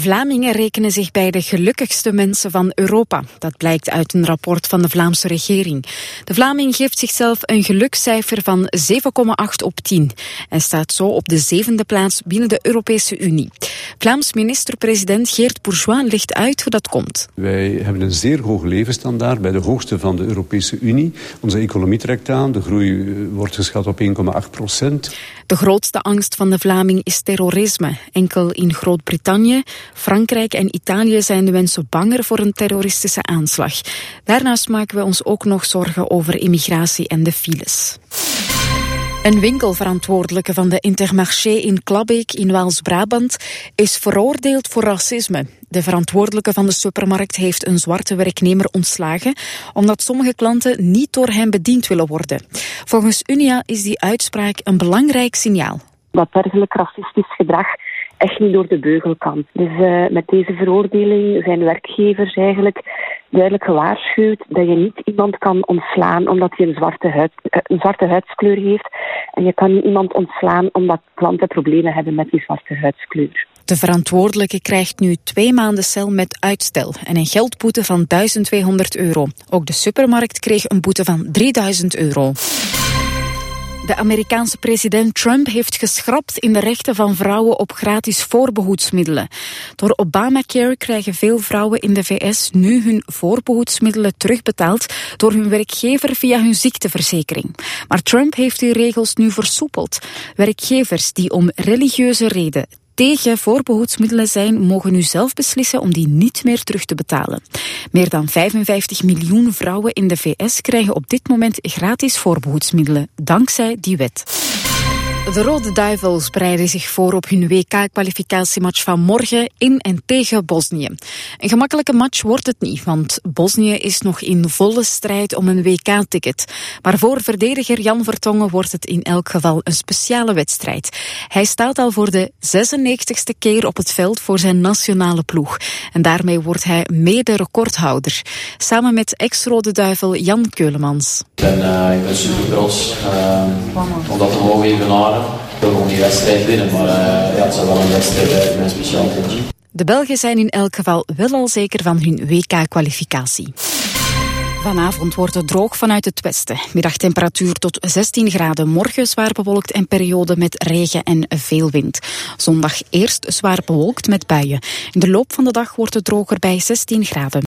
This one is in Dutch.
Vlamingen rekenen zich bij de gelukkigste mensen van Europa. Dat blijkt uit een rapport van de Vlaamse regering. De Vlaming geeft zichzelf een gelukscijfer van 7,8 op 10 en staat zo op de 7e plaats binnen de Europese Unie. Vlaams minister-president Geert Bourgeois legt uit hoe dat komt. Wij hebben een zeer hoge levensstandaard, bij de hoogste van de Europese Unie. Onze economie trekt aan, de groei wordt geschat op 1,8%. De grootste angst van de Vlaming is terrorisme. Enkel in Groot-Brittannië, Frankrijk en Italië zijn de mensen banger voor een terroristische aanslag. Daarnaast maken we ons ook nog zorgen over immigratie en de files. Een winkelverantwoordelijke van de Intermarché in Klabbeek in Waals-Brabant is veroordeeld voor racisme. De verantwoordelijke van de supermarkt heeft een zwarte werknemer ontslagen omdat sommige klanten niet door hem bediend willen worden. Volgens Unia is die uitspraak een belangrijk signaal. Dat dergelijk racistisch gedrag echt niet door de beugel kan. Dus met deze veroordeling zijn werkgevers eigenlijk duidelijk gewaarschuwd dat je niet iemand kan ontslaan omdat hij een zwarte huidskleur heeft. En je kan niet iemand ontslaan omdat klanten problemen hebben met die zwarte huidskleur. De verantwoordelijke krijgt nu 2 maanden cel met uitstel en een geldboete van €1200. Ook de supermarkt kreeg een boete van €3000. De Amerikaanse president Trump heeft geschrapt in de rechten van vrouwen op gratis voorbehoedsmiddelen. Door Obamacare krijgen veel vrouwen in de VS nu hun voorbehoedsmiddelen terugbetaald door hun werkgever via hun ziekteverzekering. Maar Trump heeft die regels nu versoepeld. Werkgevers die om religieuze reden tegen voorbehoedsmiddelen zijn, mogen nu zelf beslissen om die niet meer terug te betalen. Meer dan 55 miljoen vrouwen in de VS krijgen op dit moment gratis voorbehoedsmiddelen, dankzij die wet. De Rode Duivels bereiden zich voor op hun WK-kwalificatiematch van morgen in en tegen Bosnië. Een gemakkelijke match wordt het niet, want Bosnië is nog in volle strijd om een WK-ticket. Maar voor verdediger Jan Vertongen wordt het in elk geval een speciale wedstrijd. Hij staat al voor de 96e keer op het veld voor zijn nationale ploeg. En daarmee wordt hij mede-recordhouder. Samen met ex-Rode Duivel Jan Keulemans. Ik ben super trots om dat te mogen evenaren. Ik wil gewoon die wedstrijd winnen, maar het zal wel een wedstrijd met een speciaal puntje. De Belgen zijn in elk geval wel al zeker van hun WK-kwalificatie. Vanavond wordt het droog vanuit het westen. Middagtemperatuur tot 16 graden. Morgen zwaar bewolkt en periode met regen en veel wind. Zondag eerst zwaar bewolkt met buien. In de loop van de dag wordt het droger bij 16 graden.